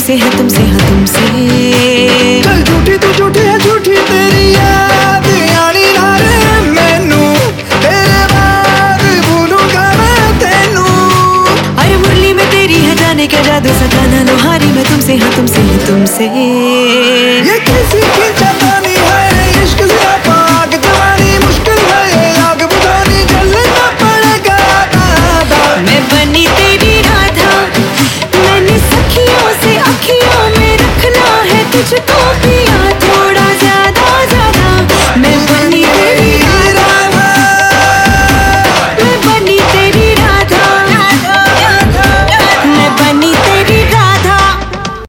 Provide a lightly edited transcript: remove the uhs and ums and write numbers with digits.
तुमसे है, तुमसे है, तुमसे। चल झूठी तू झूठी है, झूठी तेरी याद आनी ना रे मैनू, तेरे बाद भूलूंगा मैं तेनू। अरे मुरली में तेरी है जाने क्या जादू, सताना लोहारी में तुमसे है, तुमसे है, तुमसे।